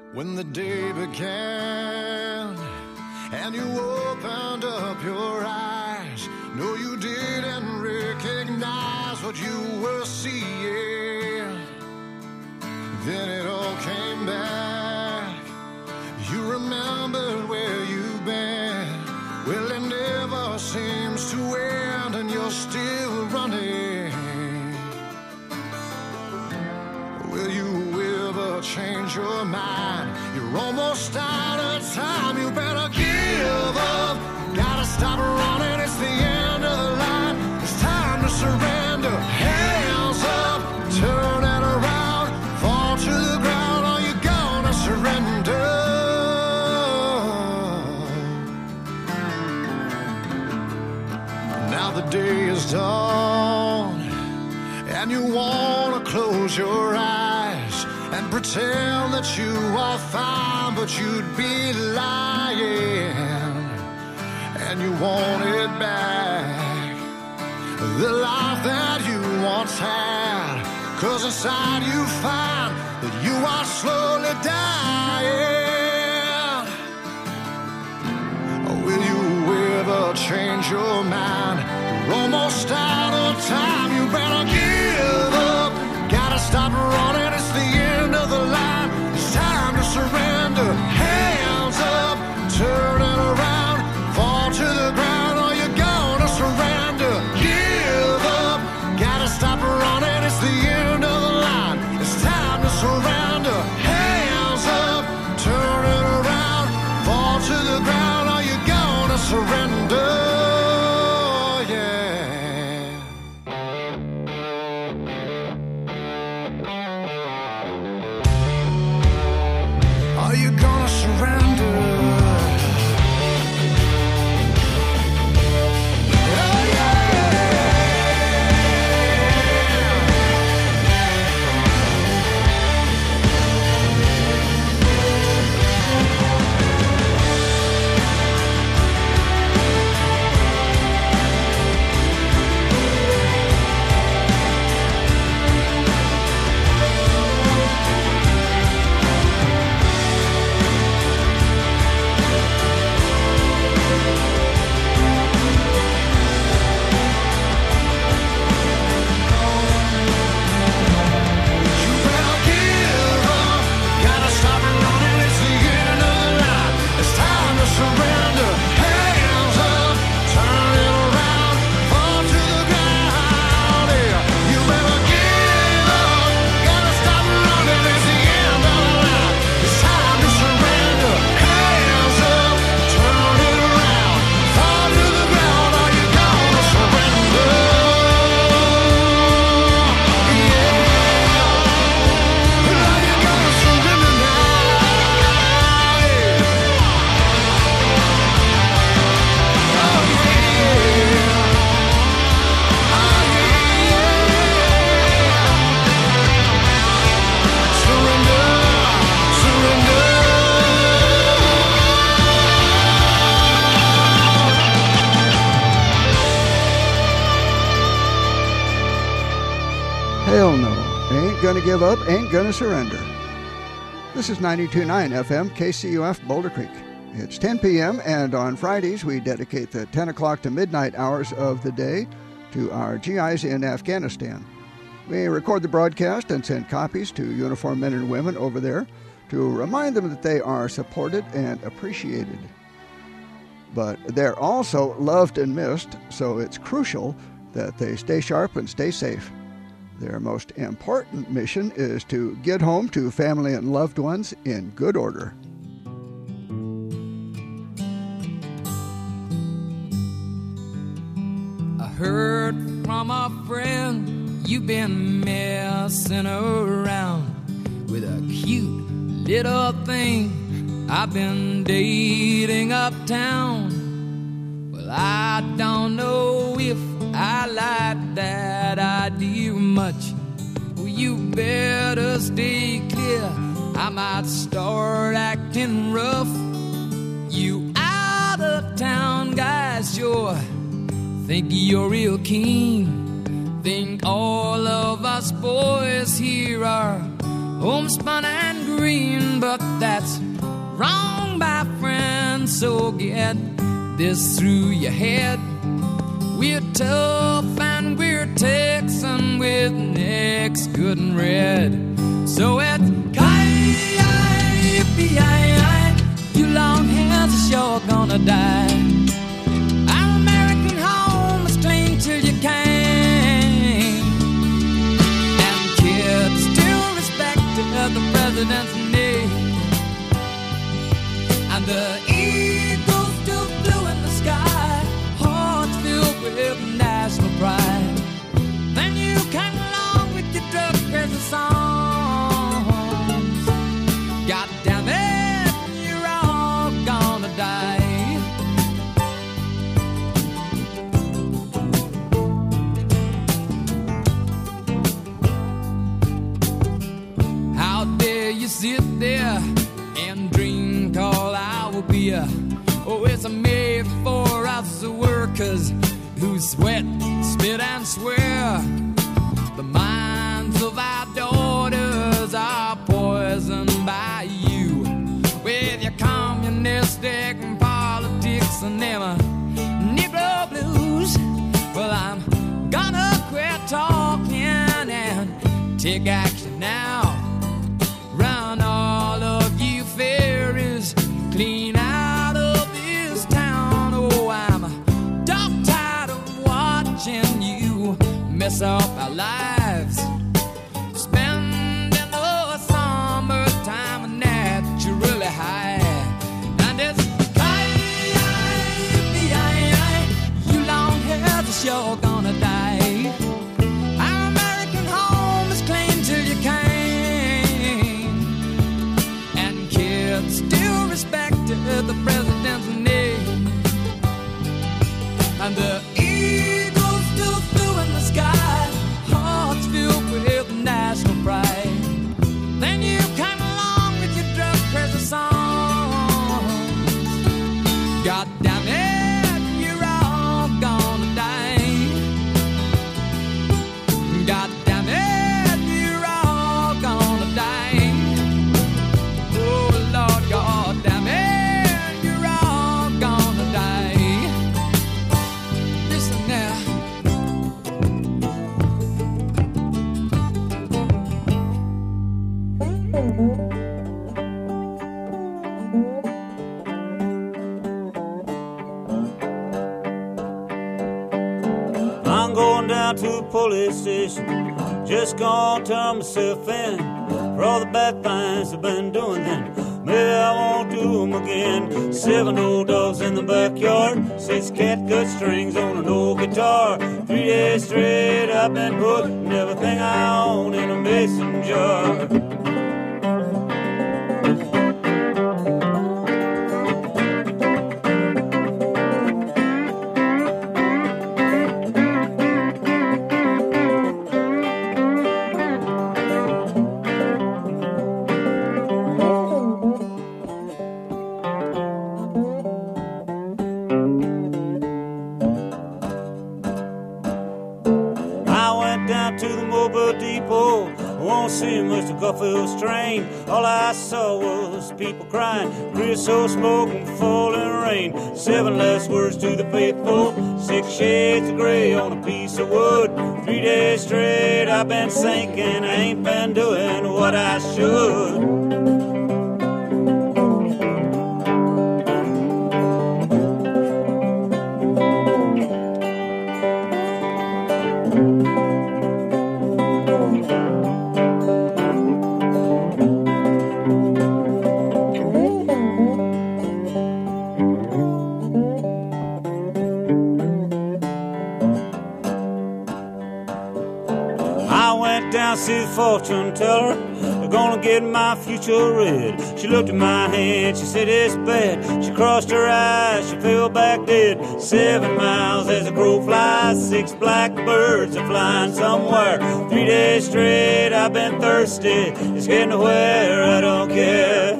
When the day began and you opened up your eyes, no, you didn't recognize what you were seeing. Then it all came back. You remembered where you've been. Well, it never seems to end, and you're still running. Will you ever change your mind? You're almost out of time. You better give up. Gotta stop running. It's the end of the line. It's time to surrender. Hands up. Turn it around. Fall to the ground. Are you gonna surrender? Now the day is done, and you wanna close your eyes and pretend that you are fine, but you'd be lying, and you want it back, the life that you once had, 'cause inside you find that you are slowly dying. Will you ever change your mind? You're almost out of time. You better give up. Gotta stop running. It's the end of the line. It's time to surrender. Hands up. Turn it around. Fall to the ground. Are you gonna surrender? Give up. Gotta stop running. It's the end of the line. It's time to surrender. Hands up. Turn it around. Fall to the ground. Are you gonna surrender? Are you gonna surrender? Oh, yeah. Hell no. Ain't gonna give up, ain't gonna surrender. This is 92.9 FM, KCUF, Boulder Creek. It's 10 p.m., and on Fridays we dedicate the 10 o'clock to midnight hours of the day to our GIs in Afghanistan. We record the broadcast and send copies to uniformed men and women over there to remind them that they are supported and appreciated. But they're also loved and missed, so it's crucial that they stay sharp and stay safe. Their most important mission is to get home to family and loved ones in good order. I heard from a friend you've been messing around with a cute little thing I've been dating uptown. Well, I don't know if I like that idea much. Well, you better stay clear. I might start acting rough. You out of town guys sure think you're real keen. Think all of us boys here are homespun and green, but but that's wrong, my friend. So get this through your head. We're tough and we're Texan with necks good and red. So it's K-I-P-I-I, you long hairs are sure gonna die. Our American home is clean till you can. And kids still respect the president's name. And the eagle's still blue in the sky, hearts filled with national pride. Then you came along with your drug crazy songs. God damn it, you're all gonna die. How dare you sit there and drink all our beer? Oh, it's made for us workers who sweat, spit, and swear. The minds of our daughters are poisoned by you with your communistic politics and them Negro blues. Well, I'm gonna quit talking and take action now. Run all of you fairies clean out of this town. Oh, I'm dog-tired of watching you mess up our lives. Spending the summertime naturally high. And it's K-I-P-I-I, you long hairs are sure gonna die. Our American home is clean till you can. And kids still respected the president's name. And the eagles still flew in the sky, hearts filled with national pride. Then you came along with your drug crazy songs. God damn it, you're all gonna die. God damn it, you're all gonna die. Oh Lord, God damn it, you're all gonna die. Listen now. I'm going down to the police station, just gonna turn myself in for all the bad things I've been doing. Then maybe I won't do them again. 7 old dogs in the backyard, 6 catgut strings on an old guitar. 3 days straight I've been putting everything I own in a mason jar. See Mr. Garfield's train. All I saw was people crying, creosote smoke and falling rain. 7 last words to the faithful, 6 shades of gray on a piece of wood. 3 days straight I've been sinking, I ain't been doing what I should. See the fortune teller, they're gonna get my future red. She looked at my hand, she said it's bad. She crossed her eyes, she fell back dead. 7 miles as a crow flies, 6 blackbirds are flying somewhere. 3 days straight I've been thirsty, it's getting nowhere, I don't care.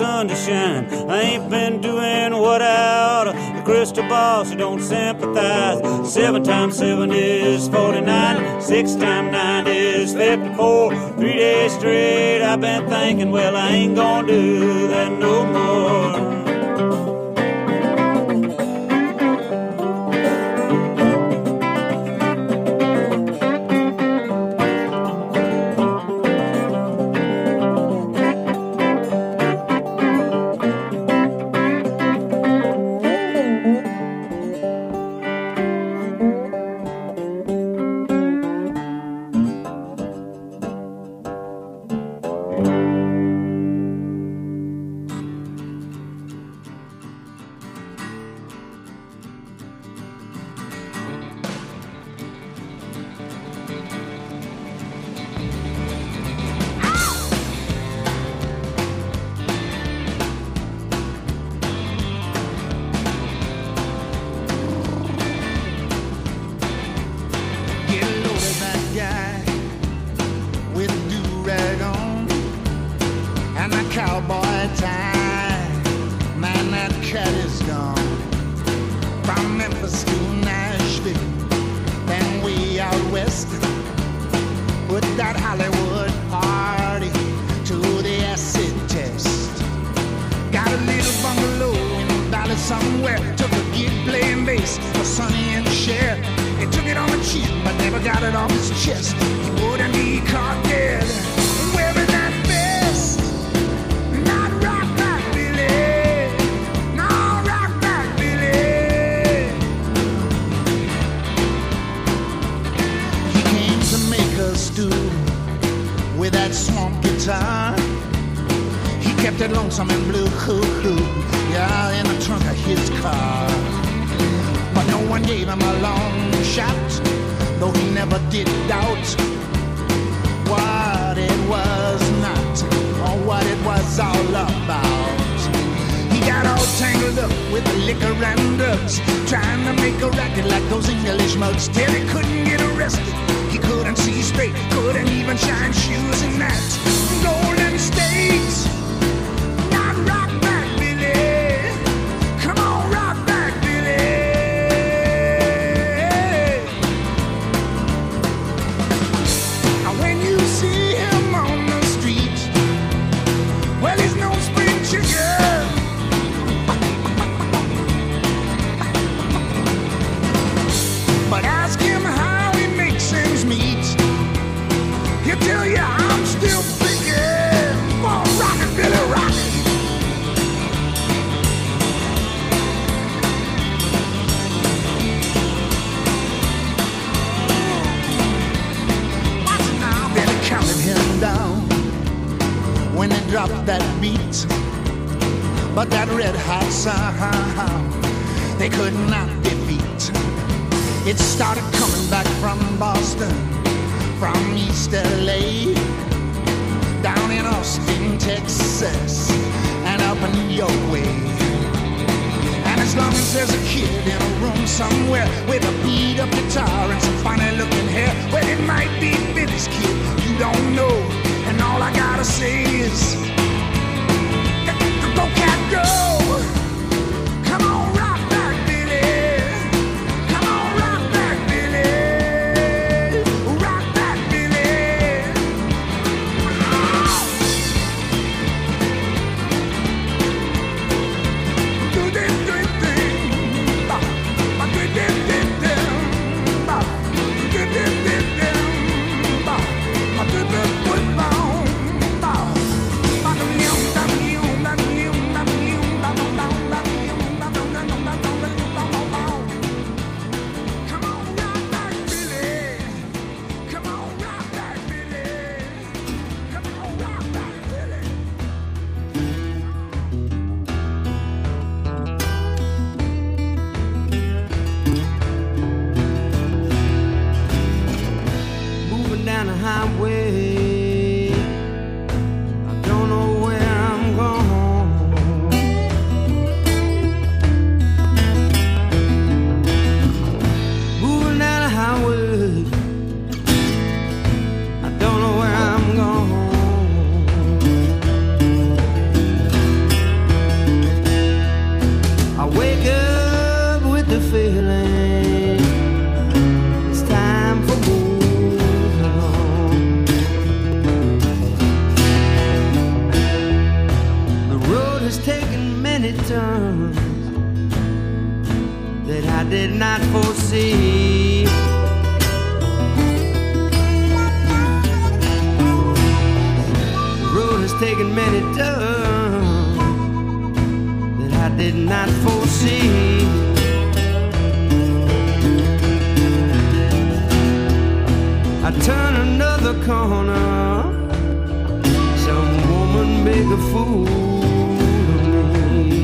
sun to shine. I ain't been doing what out of the crystal ball, so don't sympathize. 7 times 7 is 49. 6 times 9 is 54. 3 days straight I've been thinking, well, I ain't gonna do that no more. taken many turns that I did not foresee. The road has taken many turns that I did not foresee. I turn another corner, some woman make a fool of me.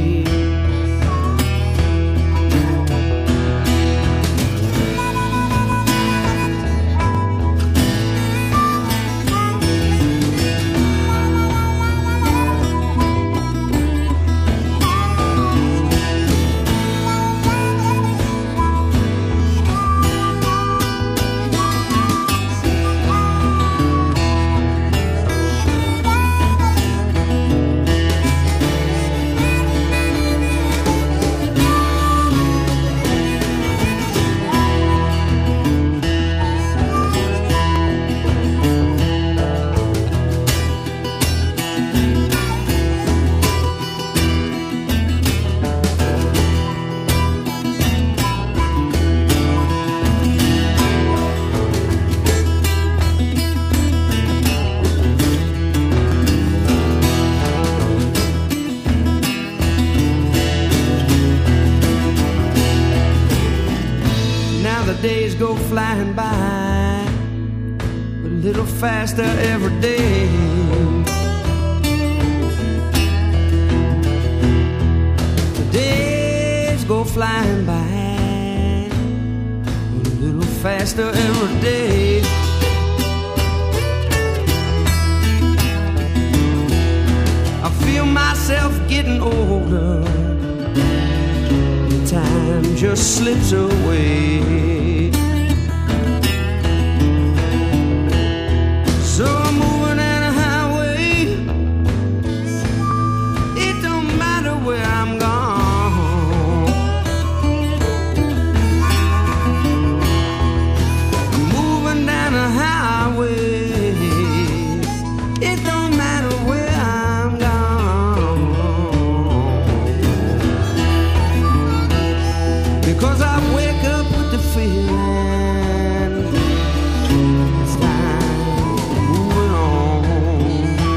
Days go flying by a little faster every day. The days go flying by a little faster every day. I feel myself getting older. Time just slips away. So I'm moving down a highway. It don't matter where I'm gone. I'm moving down a highway. It don't matter where I'm gone. Because I wake up with the feeling it's time moving on.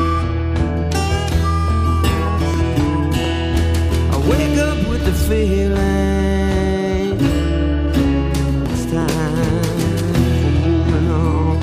I wake up with the feeling it's time moving on.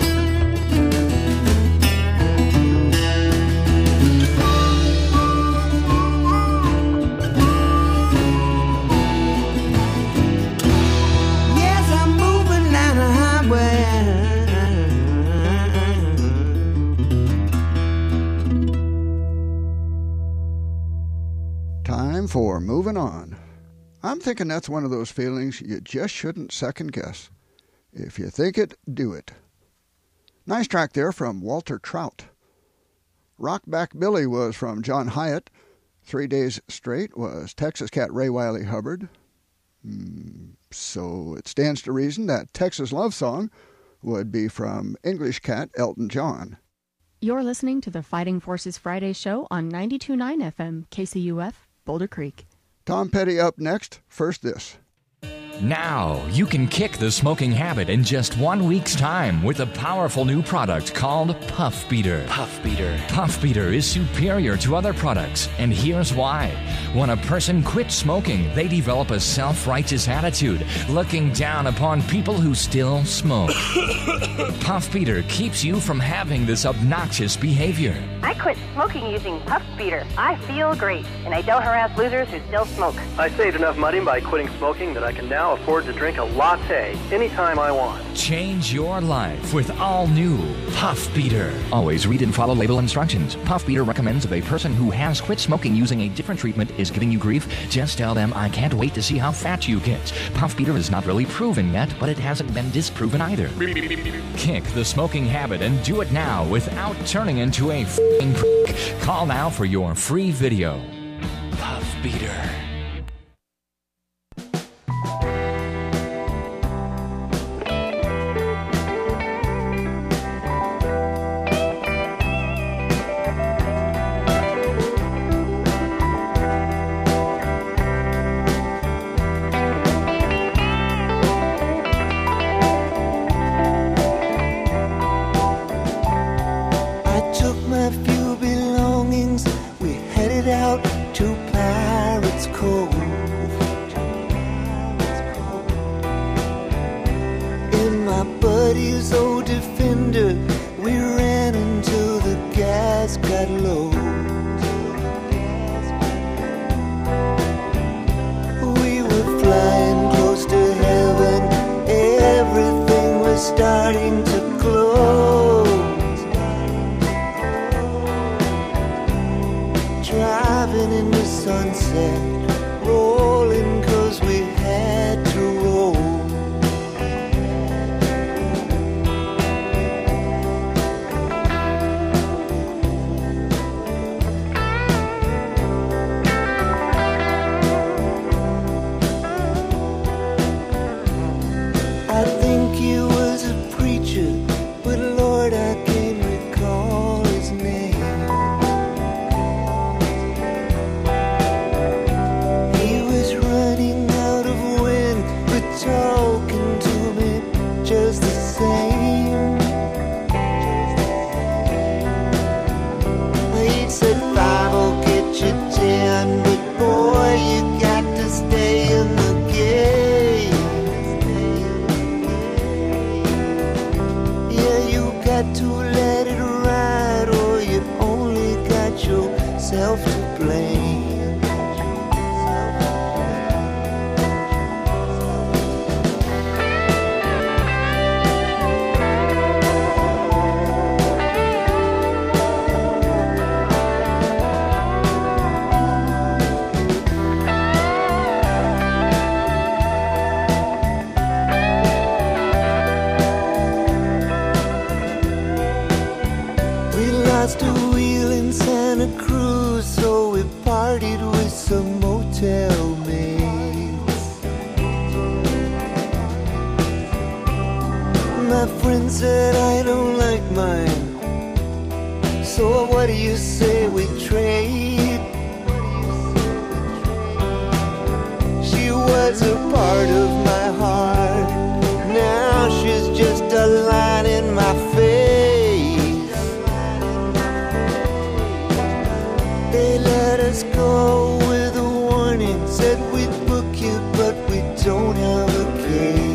Time for moving on. I'm thinking that's one of those feelings you just shouldn't second guess. If you think it, do it. Nice track there from Walter Trout. Rockback Billy was from John Hyatt. 3 Days Straight was Texas Cat Ray Wiley Hubbard. So it stands to reason that Texas Love Song would be from English Cat Elton John. You're listening to the Fighting Forces Friday show on 92.9 FM KCUF, Boulder Creek. Tom Petty up next. First this. Now, you can kick the smoking habit in just 1 week's time with a powerful new product called Puff Beater. Puff Beater. Puff Beater is superior to other products, and here's why. When a person quits smoking, they develop a self-righteous attitude, looking down upon people who still smoke. Puff Beater keeps you from having this obnoxious behavior. I quit smoking using Puff Beater. I feel great, and I don't harass losers who still smoke. I saved enough money by quitting smoking that I can now afford to drink a latte anytime I want. Change your life with all new Puff Beater. Always read and follow label instructions. Puff Beater recommends if a person who has quit smoking using a different treatment is giving you grief, just tell them, I can't wait to see how fat you get. Puff Beater is not really proven yet, but it hasn't been disproven either. Kick the smoking habit and do it now without turning into a f***ing prick. Call now for your free video. Puff Beater. Pirates Cove. In my buddy's old Defender, we ran until the gas got low. We were flying close to heaven, everything was starting to close. Driving in the sunset, rolling 'cause we had to roll. I think he was a preacher, but Lord, I can't recall his name. He was running out of wind, but talking to me just the same. He said 5 will get you 10, but boy, you got to stay in the game. Yeah, you got to let it ride, or you only got yourself to blame. We lost a wheel in Santa Cruz, so we partied with some motel mates. My friend said I don't like mine, so what do you say we trade? She was a part of my heart, now she's just a line in my face. They let us go with a warning, said we'd book you, but we don't have a case.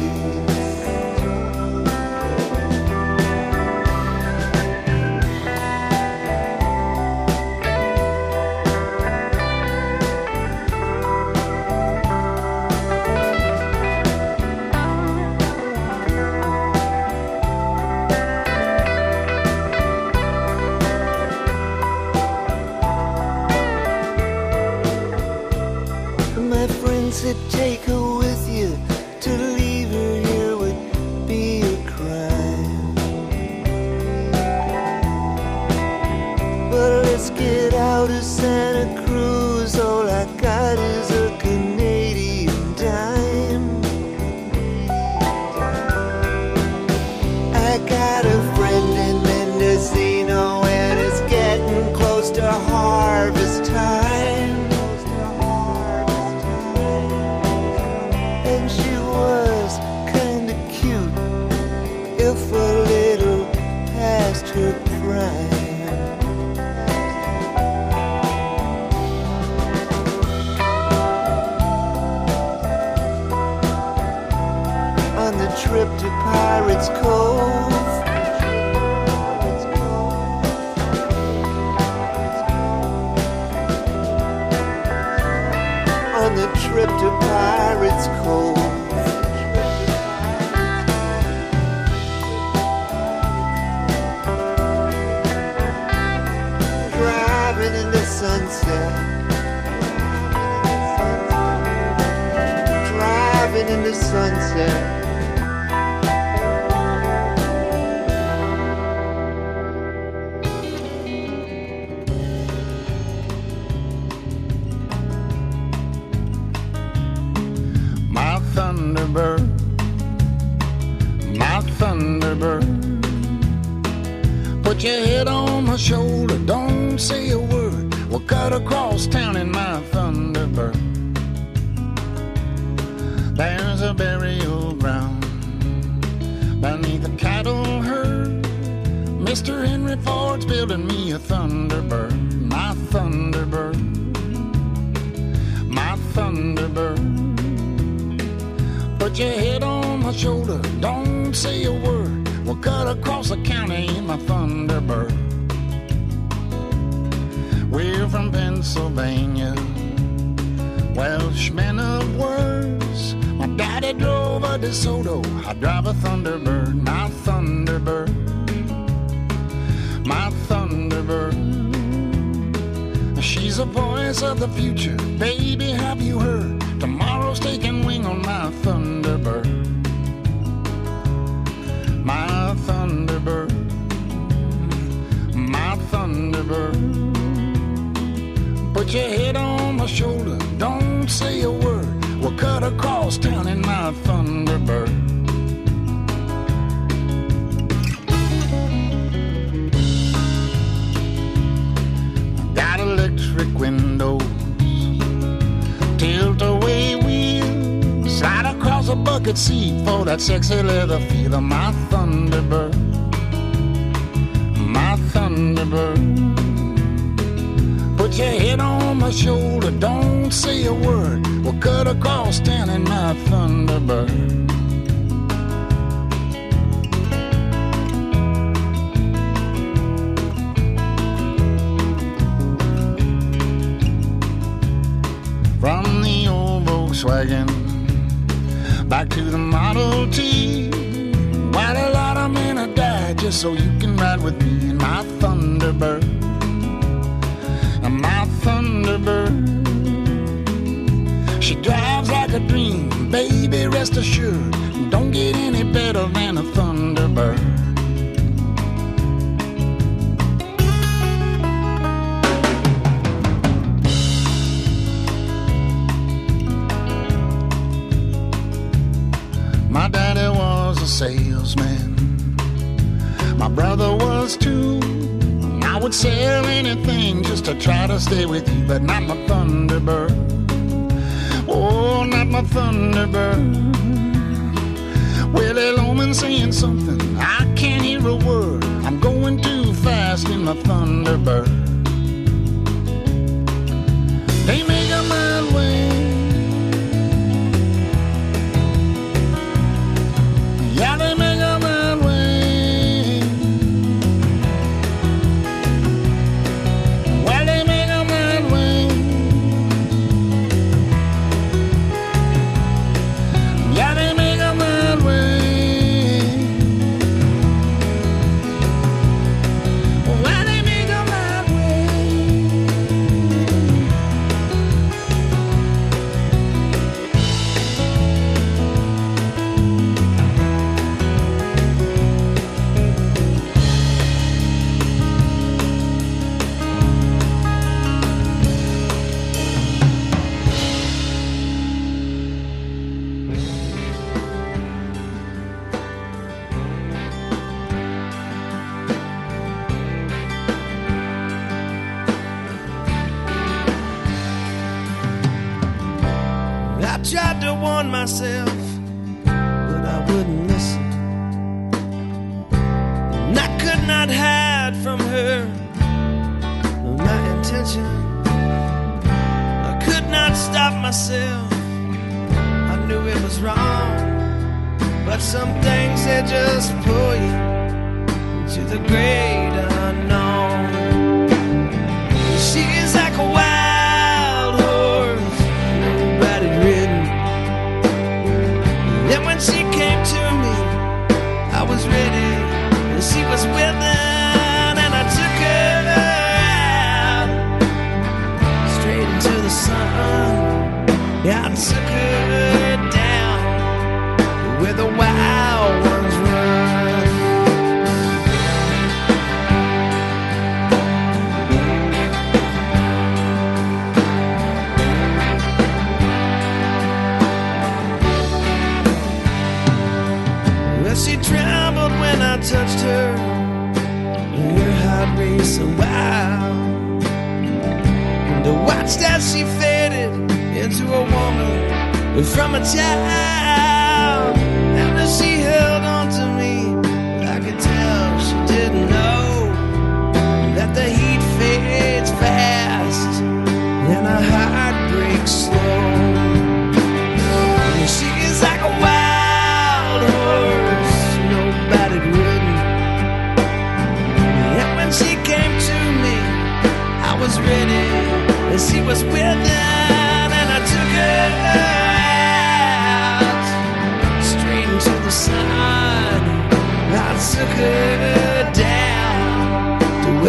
My friend said take her with you, to leave her here would be a crime. But let's get out of Santa Cruz, all I got is a Canadian dime. I got a friend in Mendocino, and it's getting close to harvest time. And she was kinda cute, if a little past her prime. On the trip to Pirates Cove, on the trip to Pirates Cove. Driving in the sunset, driving in the sunset. My Thunderbird, my Thunderbird. Put your head on my shoulder, don't say a word. We'll cut across town in my Thunderbird. There's a burial ground beneath a cattle herd. Mr. Henry Ford's building me a Thunderbird, my Thunderbird, my Thunderbird. Put your head on my shoulder, don't say a word. We'll cut across the county in my Thunderbird. We're from Pennsylvania, Welshmen of words. My daddy drove a DeSoto, I drive a Thunderbird. My Thunderbird, my Thunderbird. She's a voice of the future, baby, have you heard? Tomorrow's taking wing on my Thunderbird. My Thunderbird, my Thunderbird. Put your head on my shoulder, don't say a word. We'll cut across town in my Thunderbird. Got electric windows, tilt-away wheels, slide across a bucket seat for that sexy leather feel of my Thunderbird. My Thunderbird. Put your head on my shoulder, don't say a word. We'll cut across town in my Thunderbird. From the old Volkswagen back to the Model T, quite a lot of men have died just so you can ride with me in my Thunderbird. My Thunderbird. She drives like a dream, baby, rest assured. Don't get any better than a Thunderbird. My daddy was a salesman, my brother was too. I would sell anything just to try to stay with you, but not my Thunderbird. Oh, not my Thunderbird. Willie Loman saying something, I can't hear a word. I'm going too fast in my Thunderbird. They make a mile way. Yeah, they make a mile way. Tried to warn myself, but I wouldn't listen. And I could not hide from her my intention. I could not stop myself. I knew it was wrong, but some things they just pull you into the great unknown. She's like a wild horse, nobody ridden. Then when she came to me, I was ready, and she was willing, and I took her out, straight into the sun. Yeah, I took her down where the wild ones run. She trembled when I touched her, her heart racing wild. And I watched as she faded into a woman from a child. And as she held on to me, I could tell she didn't know that the heat fades fast and her heart breaks slow.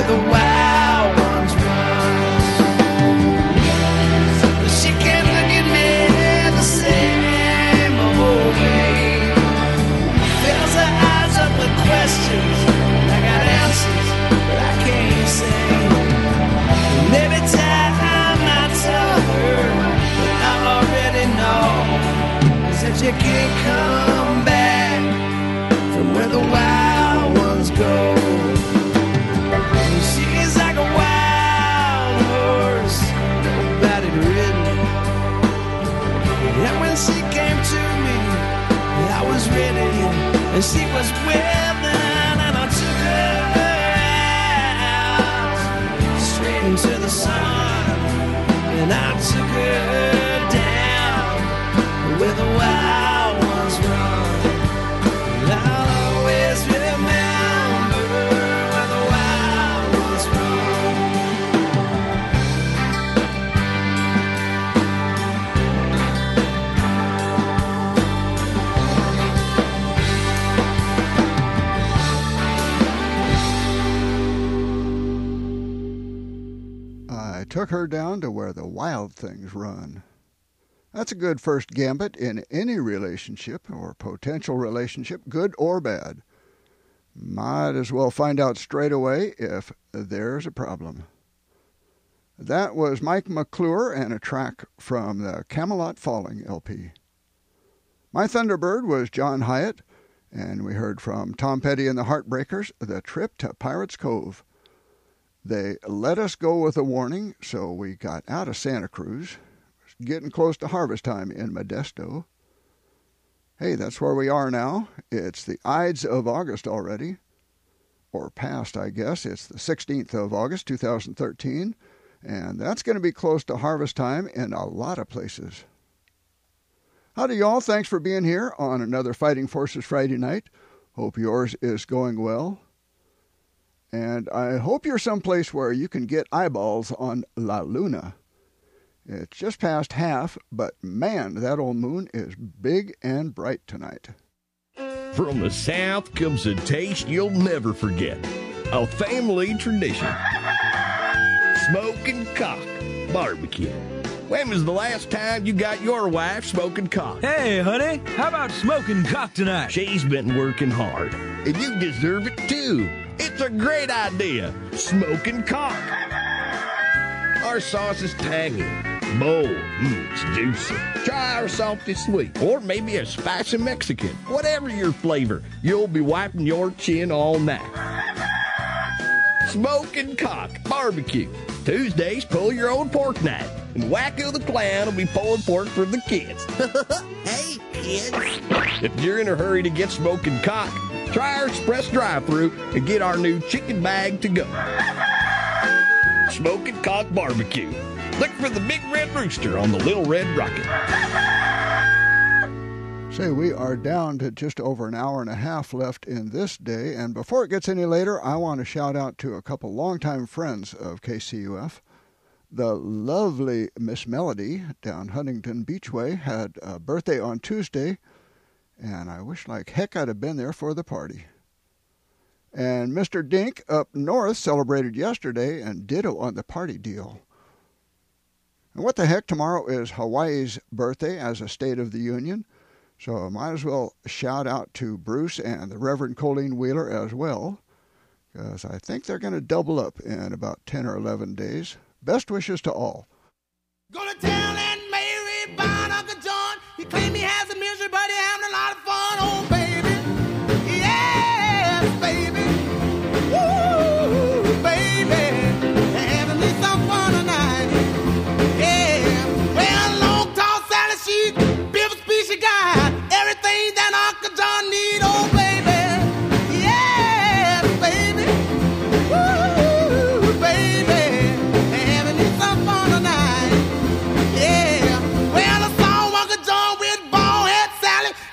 the wild ones run. She kept looking at the same old way. Fills her eyes up with questions. I got answers, but I can't say. And every time I tell her that I already know, that you can't come back from where the wild ones go. She's like a wild horse, nobody ridden. And when she came to me, I was ready, and she was willing, and I took her out straight into the sun, and I took her down where the wild ones run. And I'll always remember where the wild ones run. I took her down to where the wild things run. That's a good first gambit in any relationship or potential relationship, good or bad. Might as well find out straight away if there's a problem. That was Mike McClure and a track from the Camelot Falling LP. My Thunderbird was John Hyatt, and we heard from Tom Petty and the Heartbreakers, The Trip to Pirates Cove. They let us go with a warning, so we got out of Santa Cruz. Getting close to harvest time in Modesto. Hey, that's where we are now. It's the Ides of August already. Or past, I guess. It's the 16th of August, 2013. And that's going to be close to harvest time in a lot of places. Howdy, y'all. Thanks for being here on another Fighting Forces Friday night. Hope yours is going well. And I hope you're someplace where you can get eyeballs on La Luna. It's just past half, but man, that old moon is big and bright tonight. From the South comes a taste you'll never forget. A family tradition. Smoking cock barbecue. When was the last time you got your wife smoking cock? Hey, honey, how about smoking cock tonight? She's been working hard, and you deserve it too. It's a great idea. Smoking cock. Our sauce is tangy, bold, it's juicy. Try our salty sweet, or maybe a spicy Mexican. Whatever your flavor, you'll be wiping your chin all night. Smoking Cock Barbecue. Tuesdays, pull your own pork night, and Wacko the Clown will be pulling pork for the kids. Hey, kids. If you're in a hurry to get Smoking Cock, try our express drive-thru and get our new chicken bag to go. Smoking Cock Barbecue. Look for the Big Red Rooster on the Little Red Rocket. Say, we are down to just over an hour and a half left in this day, and before it gets any later, I want to shout out to a couple longtime friends of KCUF. The lovely Miss Melody down Huntington Beachway had a birthday on Tuesday, and I wish like heck I'd have been there for the party. And Mr. Dink up north celebrated yesterday, and ditto on the party deal. And what the heck, tomorrow is Hawaii's birthday as a State of the Union, so I might as well shout out to Bruce and the Reverend Colleen Wheeler as well, because I think they're going to double up in about 10 or 11 days. Best wishes to all. Gonna tell Aunt Mary about Uncle John. He claimed he has a misery, but he having a lot of fun. Oh, baby. Yes, baby. Woo, baby. Having me some fun tonight. Yeah. Well, long, tall Sally, she built a species guy. Everything that Uncle John need. Oh, baby. Yes, baby. Woo, baby. Having me some fun tonight. Yeah. Well, I saw Uncle John with bald head Sally.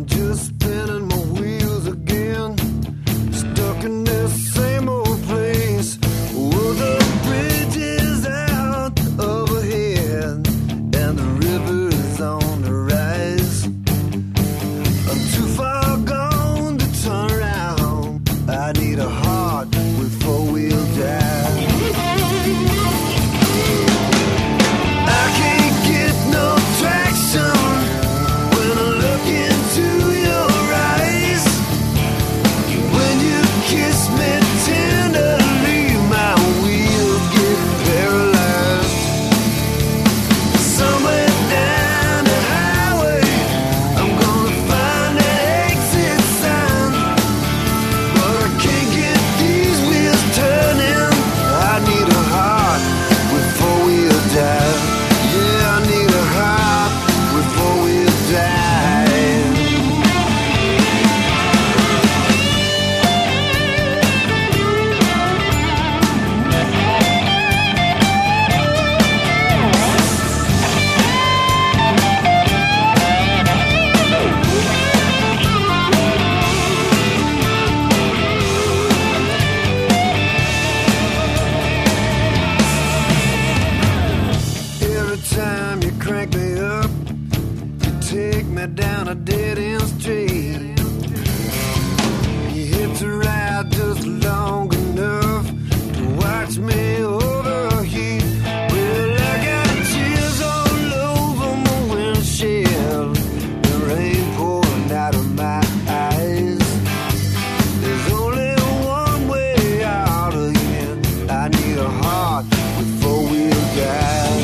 just spinning my wheels again, stuck in this same old place. Oh, the bridge is out overhead and the river is on the rise. I'm too far gone to turn around. I need a heart with four-wheel drive. I can't get no traction when I look into your eyes. When you kiss me tenderly, my wheels get paralyzed. Somewhere down the highway, I'm gonna find an exit sign, but I can't get these wheels turning. I need a heart with four-wheel drive. Yeah, I need a heart with four-wheel drive. Every time you crank me up, you take me down a dead-end street. You hit the ride just long enough to watch me overheat. Well, I got tears all over my windshield, the rain pouring out of my eyes. There's only one way out again. I need a heart with four-wheel drive.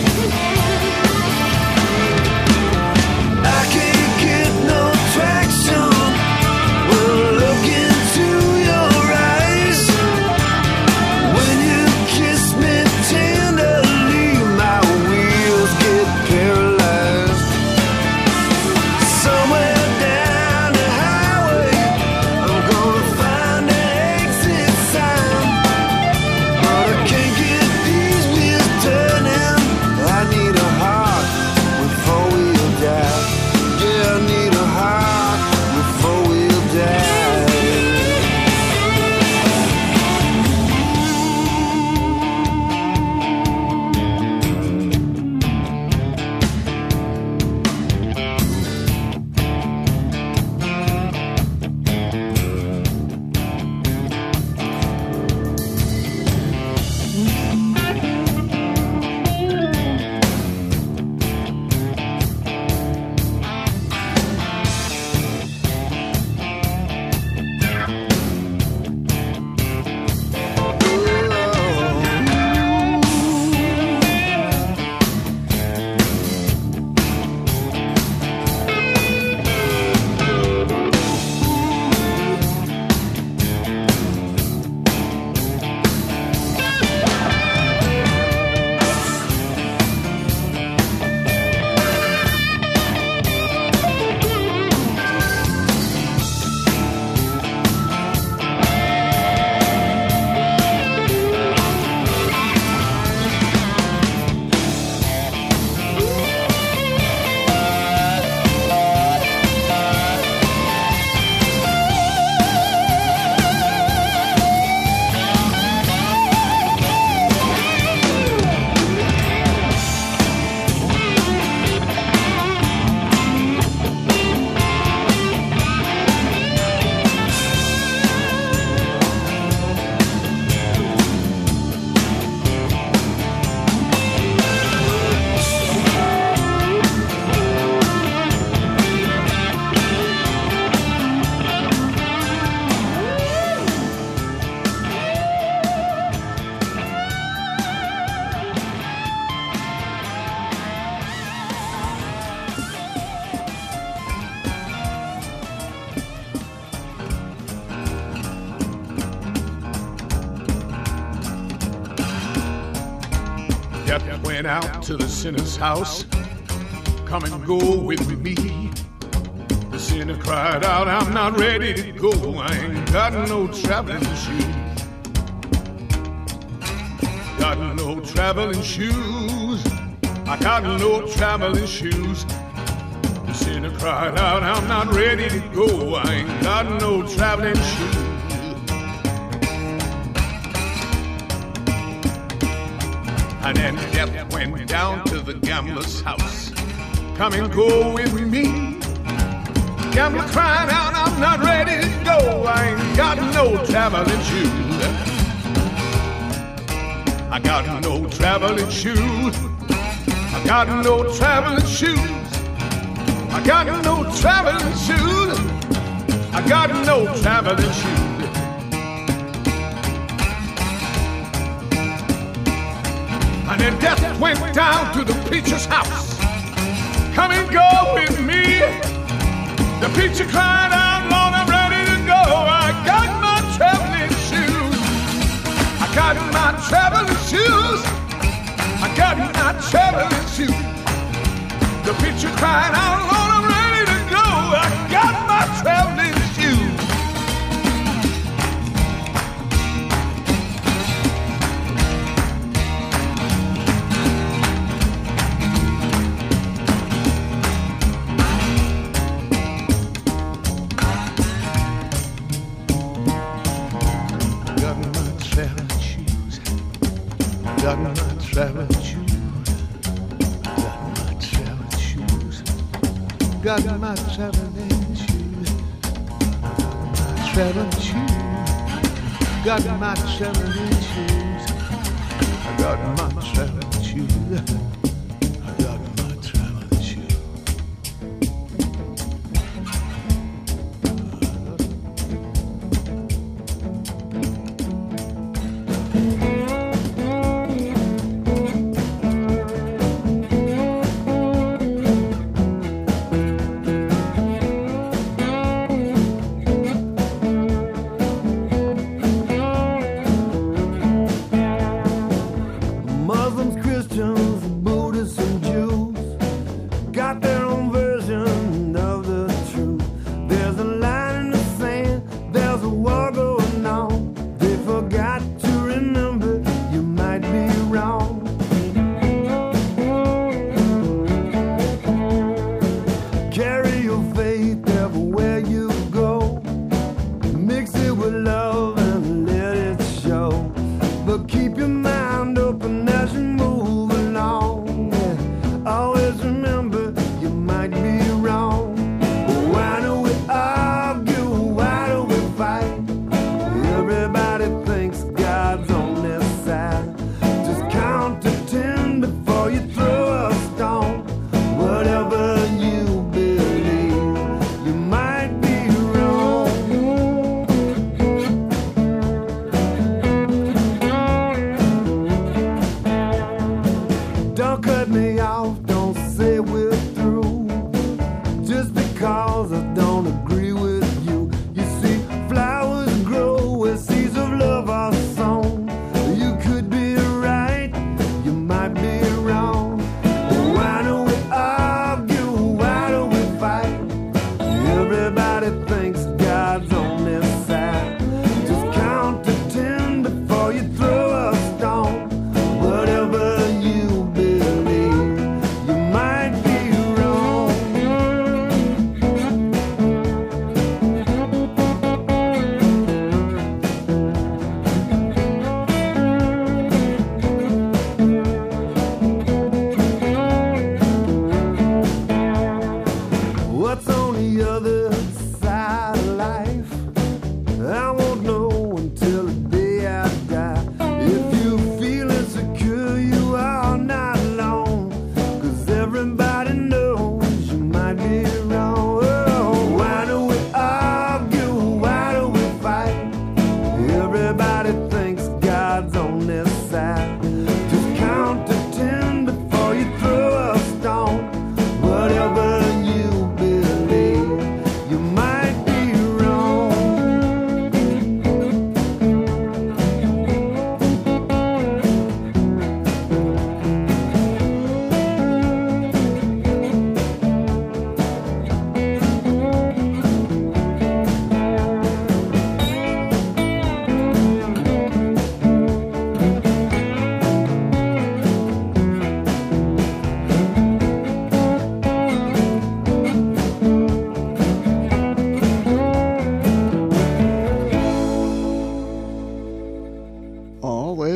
I can't get no traction when I look into your eyes. When you kiss me tenderly, my wheels get paralyzed. Somewhere down the highway, I'm gonna find an exit sign, but I can't get these wheels turning. I need a heart with four-wheel drive. Yeah, I need a heart with four-wheel drive. Yep, went out to the sinner's house. Come and go with me. The sinner cried out, I'm not ready to go. I ain't got no traveling shoes. Got no traveling shoes. I got no traveling shoes. The sinner cried out, I'm not ready to go. I ain't got no traveling shoes. And then death went down to the gambler's house. Come and go with me. Gambler cried out, I'm not ready to go. I ain't got no traveling shoes. I got no traveling shoes. I got no traveling shoes. I got no traveling shoes. I got no traveling shoes. And then death went down to the preacher's house. Come and go with me. The preacher cried out, Lord, I'm ready to go. I got my traveling shoes. I got my traveling shoes. I got my traveling shoes. The preacher cried out, Lord, I'm ready to go. I got my traveling shoes. Got my traveling shoes. Got my traveling shoes. Got my traveling shoes. Traveling shoes. Got my traveling shoes. I got my traveling shoes. I got my traveling shoes.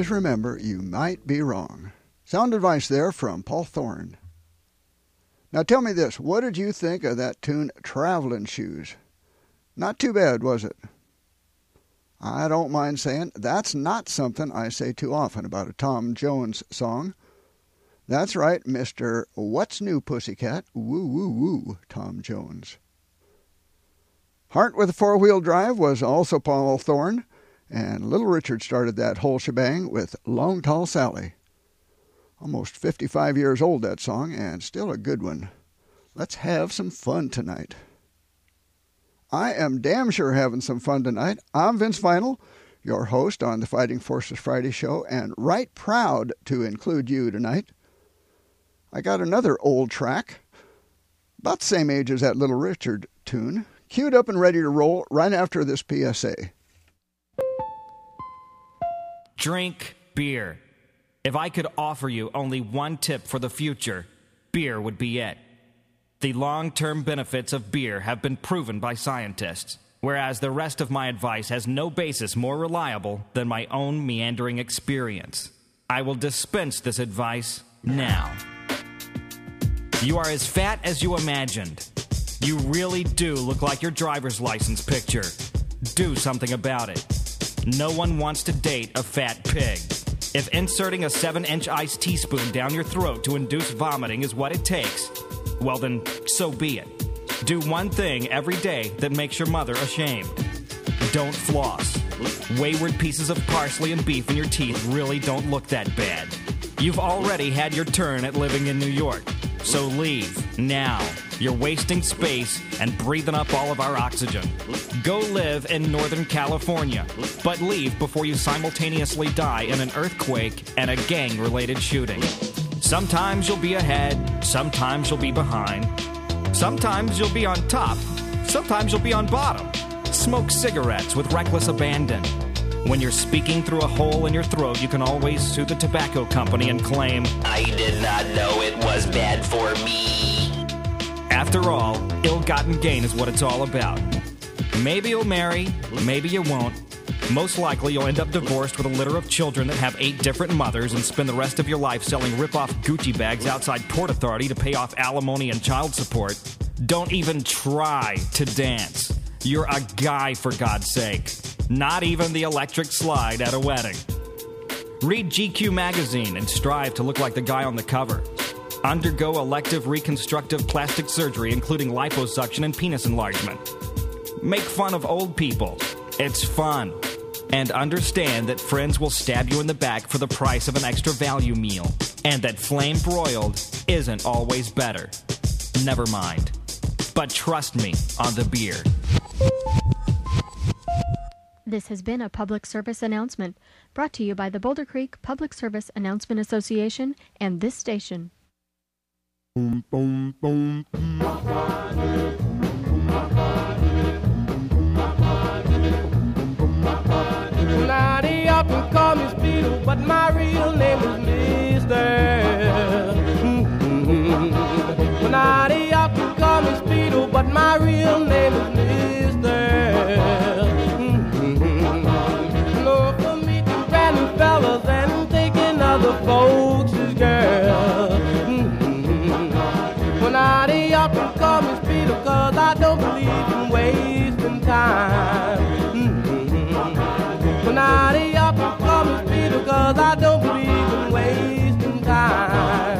always remember you might be wrong. Sound advice there from Paul Thorne. Now tell me this, what did you think of that tune, Traveling Shoes? Not too bad, was it? I don't mind saying that's not something I say too often about a Tom Jones song. That's right, Mr. What's New Pussycat, woo woo woo, Tom Jones. Heart with a Four-Wheel Drive was also Paul Thorne, and Little Richard started that whole shebang with Long Tall Sally. Almost 55 years old, that song, and still a good one. Let's have some fun tonight. I am damn sure having some fun tonight. I'm Vince Vinyl, your host on the Fighting Forces Friday show, and right proud to include you tonight. I got another old track, about the same age as that Little Richard tune, queued up and ready to roll right after this PSA. Drink beer. If I could offer you only one tip for the future, beer would be it. The long-term benefits of beer have been proven by scientists, whereas the rest of my advice has no basis more reliable than my own meandering experience. I will dispense this advice now. You are as fat as you imagined. You really do look like your driver's license picture. Do something about it. No one wants to date a fat pig. If inserting a 7-inch iced teaspoon down your throat to induce vomiting is what it takes, well then, so be it. Do one thing every day that makes your mother ashamed. Don't floss. Wayward pieces of parsley and beef in your teeth really don't look that bad. You've already had your turn at living in New York, so leave now. You're wasting space and breathing up all of our oxygen. Go live in Northern California, but leave before you simultaneously die in an earthquake and a gang-related shooting. Sometimes you'll be ahead, sometimes you'll be behind. Sometimes you'll be on top, sometimes you'll be on bottom. Smoke cigarettes with reckless abandon. When you're speaking through a hole in your throat, you can always sue the tobacco company and claim, "I did not know it was bad for me." After all, ill-gotten gain is what it's all about. Maybe you'll marry, maybe you won't. Most likely you'll end up divorced with a litter of children that have 8 different mothers and spend the rest of your life selling rip-off Gucci bags outside Port Authority to pay off alimony and child support. Don't even try to dance. You're a guy, for God's sake. Not even the electric slide at a wedding. Read GQ magazine and strive to look like the guy on the cover. Undergo elective reconstructive plastic surgery, including liposuction and penis enlargement. Make fun of old people. It's fun. And understand that friends will stab you in the back for the price of an extra value meal. And that flame broiled isn't always better. Never mind. But trust me on the beer. This has been a public service announcement brought to you by the Boulder Creek Public Service Announcement Association and this station. Boom, boom, boom. Now they often call me Speedo, but my real name is Mister. Now they often call me Speedo, but my real name is Mister. No, for me to brand fellas and taking other folks' girls. Now they often call me Speedo, cause I don't believe in wasting time. Now they often call me Speedo, cause I don't believe in wasting time.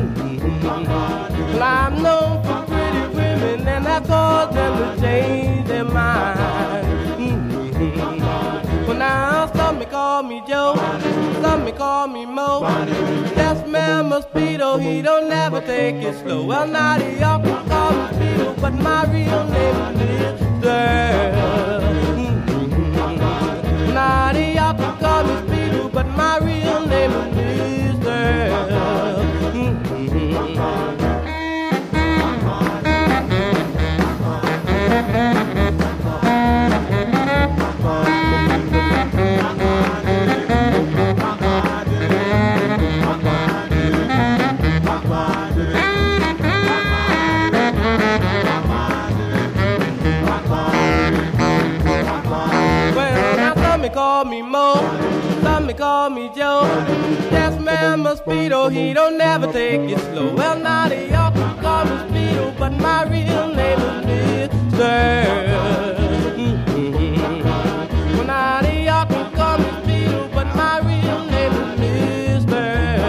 Well, I'm known for pretty women, and that caused them to change their mind. Well, now some may call me Joe, some may call me Mo. That's man, my Speedo, he don't never take it slow. Well, now they often call me Speedo, but my real name is Mister. Now they often call me Speedo, but my real name is Mister. Call me Mo, some only call me Joe. Yes, man, Mosquito, he don't never take it slow. Well, now they all call me Speedo, but my real name is Mr. Well, now they all call me Speedo, but my real name is Mr.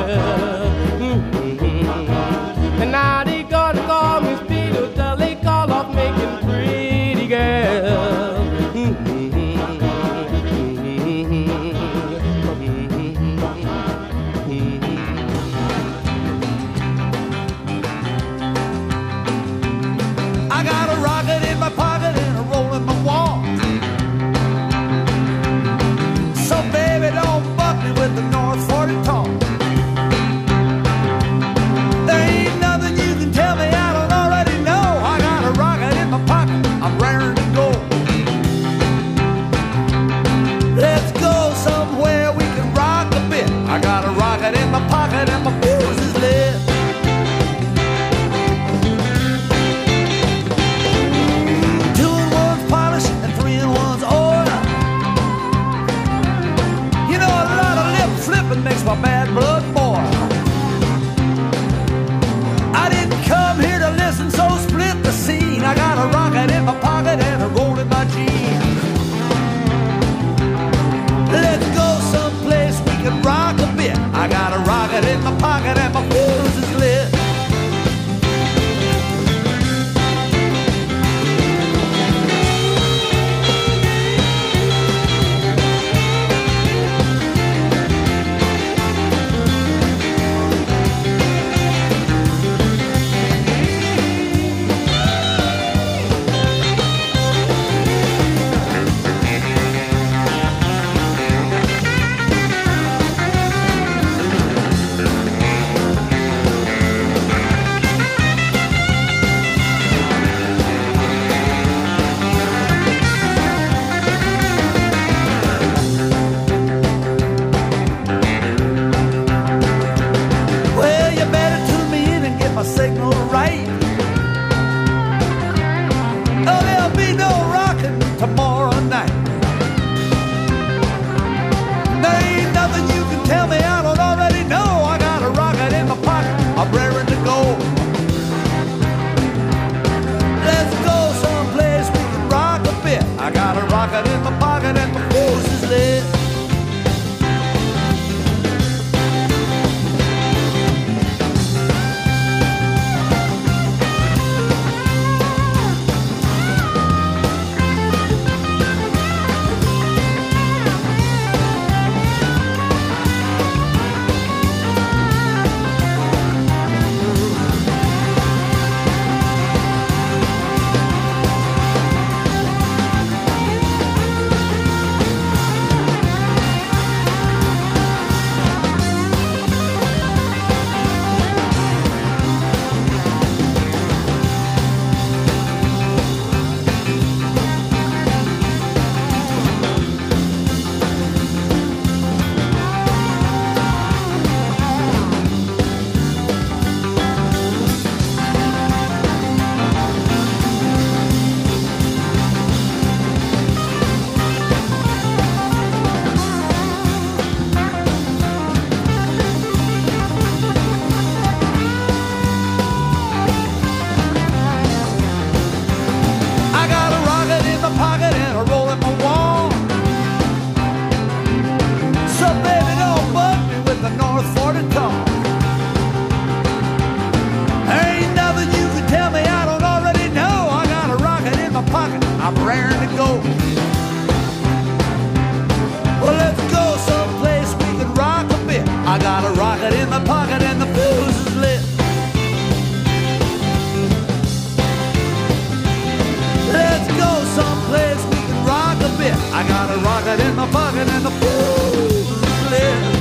And now they gonna call me Speedo till they call off making pretty girls. I got a rocket in my pocket and a roll in my wall. So baby, don't buck me with the North 40 talk. There ain't nothing you can tell me I don't already know. I got a rocket in my pocket, I'm raring to go. Let's go somewhere we can rock a bit. I got a rocket in my pocket and my fuse is lit. 2 in 1's polish and 3 in 1's oil. You know, a lot of lip flipping makes my bad blood boil. I didn't come here to listen, so split the scene. I got a rocket in my pocket and a roll in my jeans. Let's go someplace we can rock a bit. I got a rocket in my pocket and my fuse is lit. Well, you better tune me in and get my signal right. Oh, there'll be no rockin' tomorrow night. There ain't nothing you can tell me I don't already know. I got a rocket in my pocket, I'm raring to go. Let's go someplace we can rock a bit. I got a rocket in my pocket and my fuse is lit. I got a rocket in my pocket and a roll in my wall. So baby, don't bug me with the North 40 talk. There ain't nothing you can tell me I don't already know. I got a rocket in my pocket, I'm raring to go. Well, let's go someplace we can rock a bit. I got a rocket in my pocket and the fuse is lit. Let's go someplace we can rock a bit. I got a rocket in my pocket and the fuse is lit.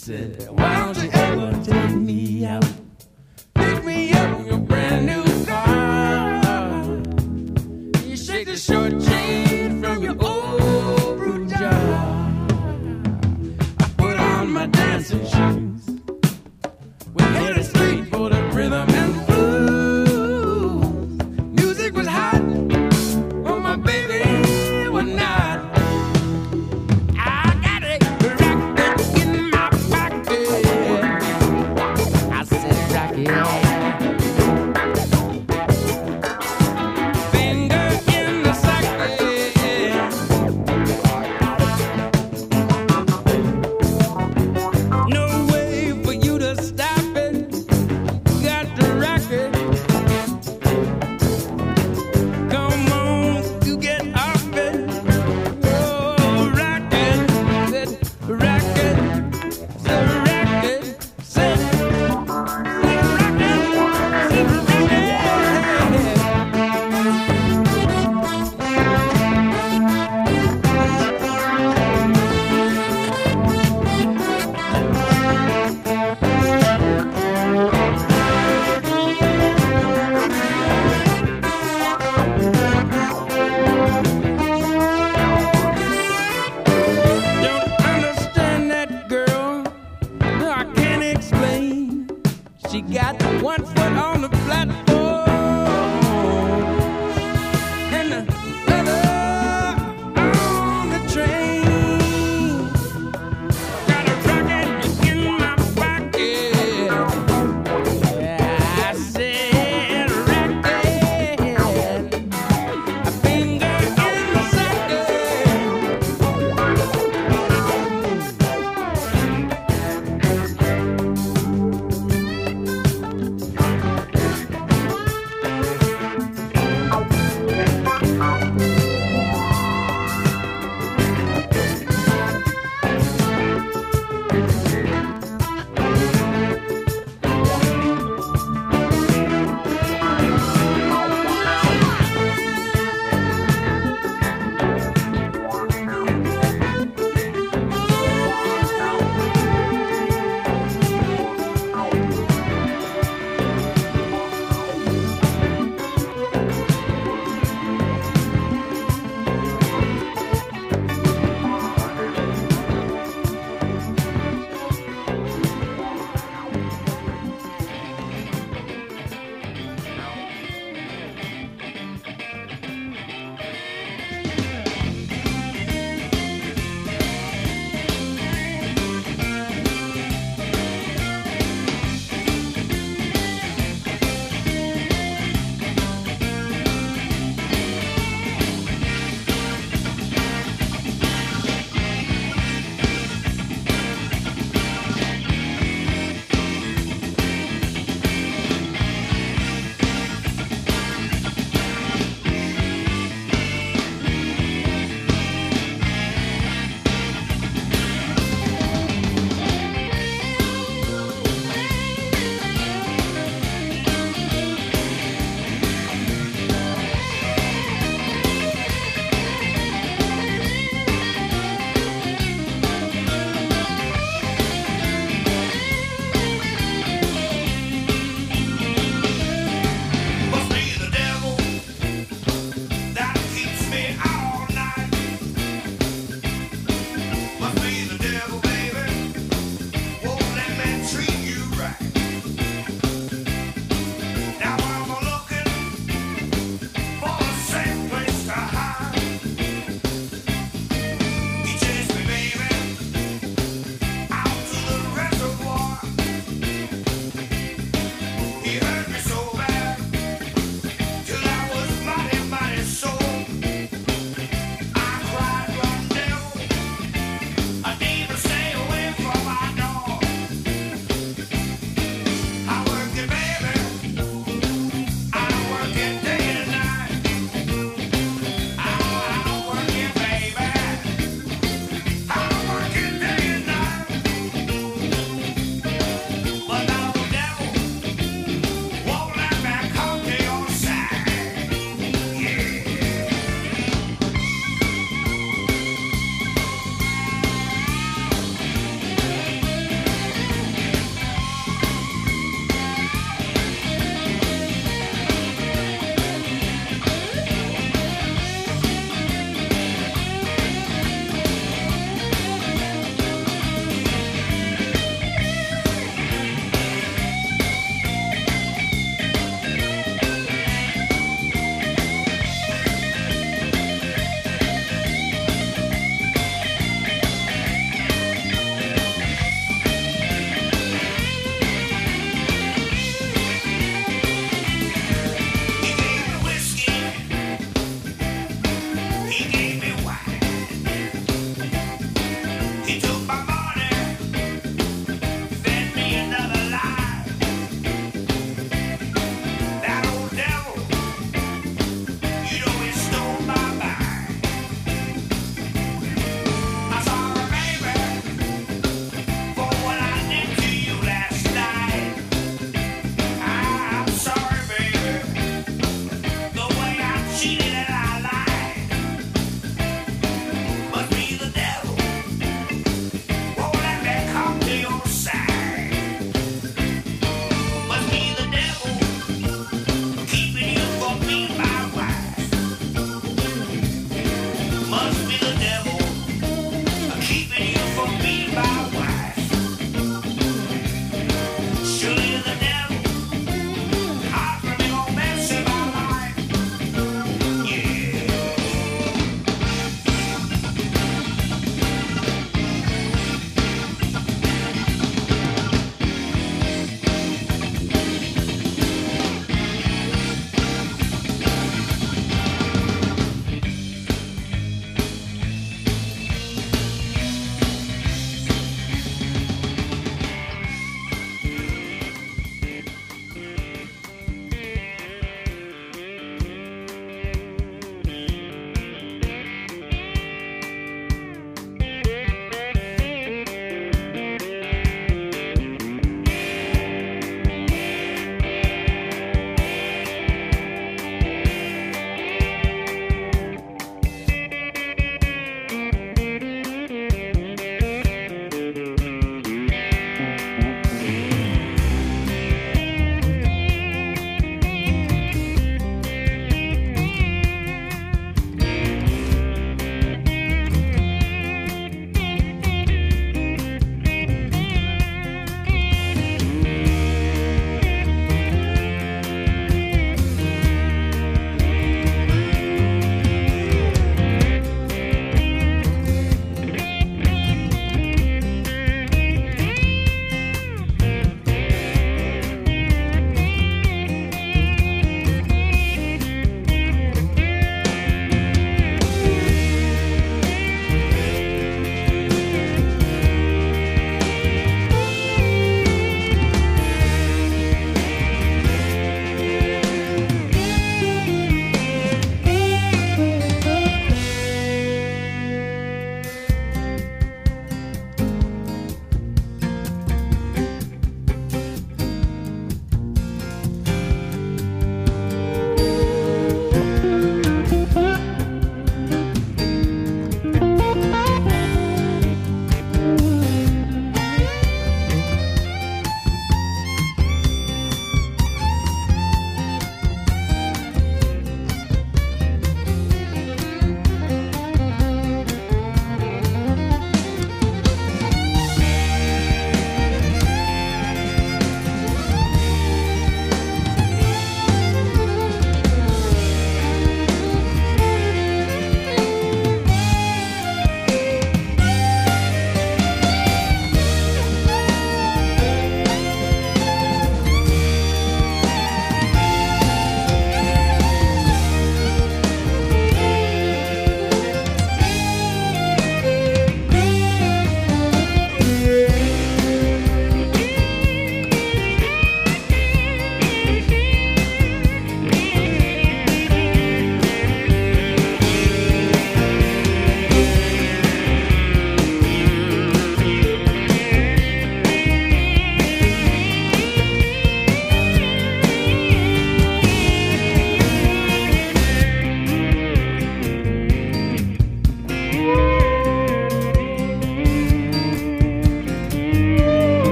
said, why don't you ever take me out? Pick me up in your brand new car. You shake the short chain from your old brute jar. I put on my dancing shoes. We headed straight for the rhythm and blues. Music was hot, but my baby was not. I got it rocked in my pocket. I said, rock it. Finger in the socket. No way for you to stop it. Got to rock it. Come on, you get off it. Oh, rock it, rock it, rock it, sit, rock Don't understand that girl. No, I can't explain. She got one foot on the platform and the other on the train. Got a rocket in my pocket. I said rocket. A finger in the socket.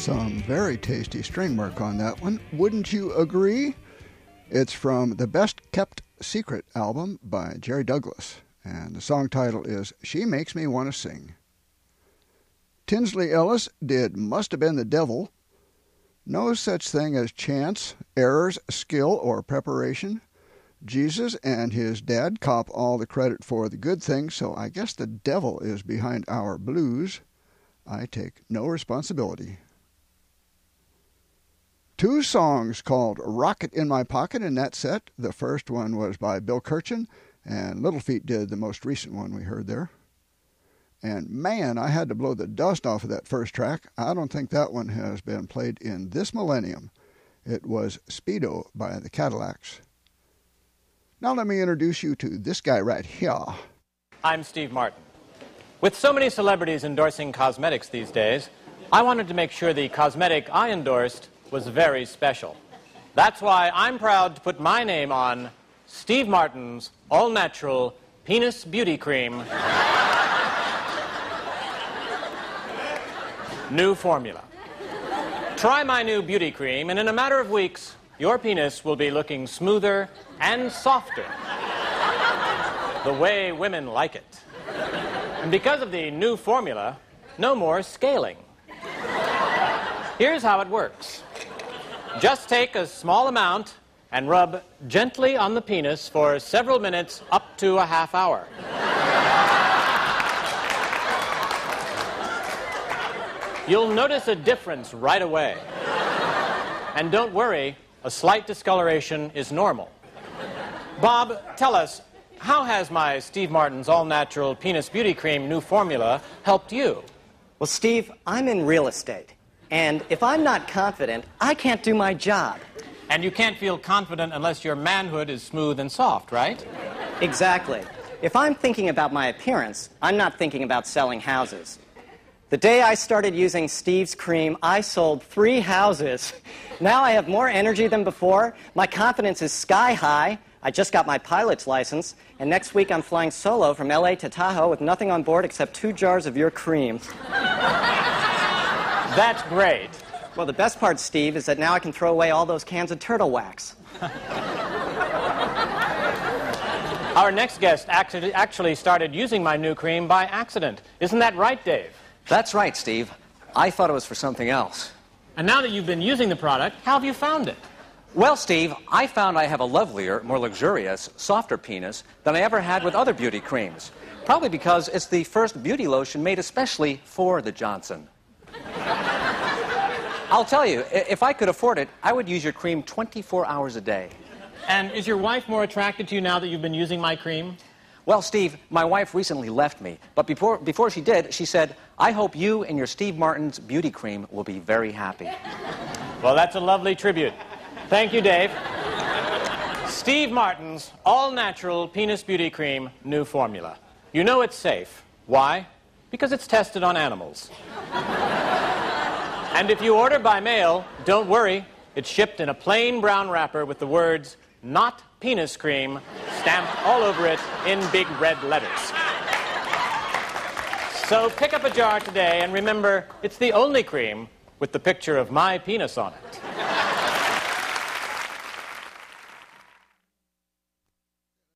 Some very tasty string work on that one. Wouldn't you agree? It's from the Best Kept Secret album by Jerry Douglas, and the song title is She Makes Me Want to Sing. Tinsley Ellis did Must Have Been the Devil. No such thing as chance, errors, skill, or preparation. Jesus and his dad cop all the credit for the good things, so I guess the devil is behind our blues. I take no responsibility. Two songs called Rocket in My Pocket in that set. The first one was by Bill Kirchen, and Little Feat did the most recent one we heard there. And man, I had to blow the dust off of that first track. I don't think that one has been played in this millennium. It was Speedo by the Cadillacs. Now let me introduce you to this guy right here. I'm Steve Martin. With so many celebrities endorsing cosmetics these days, I wanted to make sure the cosmetic I endorsed was very special. That's why I'm proud to put my name on Steve Martin's all-natural penis beauty cream. New formula. Try my new beauty cream, and in a matter of weeks, your penis will be looking smoother and softer. The way women like it. And because of the new formula, no more scaling. Here's how it works. Just take a small amount and rub gently on the penis for several minutes up to a half hour. You'll notice a difference right away. And don't worry, a slight discoloration is normal. Bob, tell us, how has my Steve Martin's all-natural penis beauty cream new formula helped you? Well, Steve, I'm in real estate. And if I'm not confident, I can't do my job. And you can't feel confident unless your manhood is smooth and soft, right? Exactly. If I'm thinking about my appearance, I'm not thinking about selling houses. The day I started using Steve's cream, I sold 3 houses. Now I have more energy than before. My confidence is sky high. I just got my pilot's license. And next week I'm flying solo from LA to Tahoe with nothing on board except 2 jars of your cream. That's great. Well, the best part, Steve, is that now I can throw away all those cans of turtle wax. Our next guest actually started using my new cream by accident. Isn't that right, Dave? That's right, Steve. I thought it was for something else. And now that you've been using the product, how have you found it? Well, Steve, I found I have a lovelier, more luxurious, softer penis than I ever had with other beauty creams. Probably because it's the first beauty lotion made especially for the Johnson. I'll tell you, if I could afford it, I would use your cream 24 hours a day. And is your wife more attracted to you now that you've been using my cream? Well, Steve, my wife recently left me, but before she did, she said, I hope you and your Steve Martin's beauty cream will be very happy. Well, that's a lovely tribute. Thank you, Dave. Steve Martin's all-natural penis beauty cream, new formula. You know it's safe. Why? Because it's tested on animals. And if you order by mail, don't worry. It's shipped in a plain brown wrapper with the words, "Not penis cream," stamped all over it in big red letters. So pick up a jar today and remember, it's the only cream with the picture of my penis on it.